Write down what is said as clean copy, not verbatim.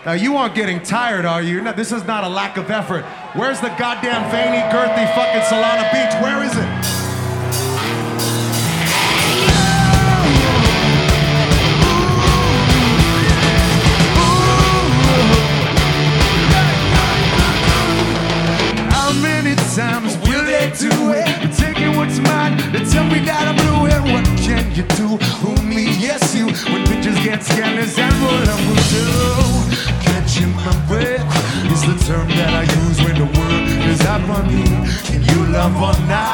Now you aren't getting tired, are you? No, this is not a lack of effort. Where's the goddamn veiny, girthy fucking Solana Beach? Where is it? How many times will they do it? Taking what's mine, they tell me that I'm blue. And what can you do? Who me? Yes, you. When bitches get scandalous and what I will do. Catching my breath is the term that I use when the world is up on me. Can you love or not?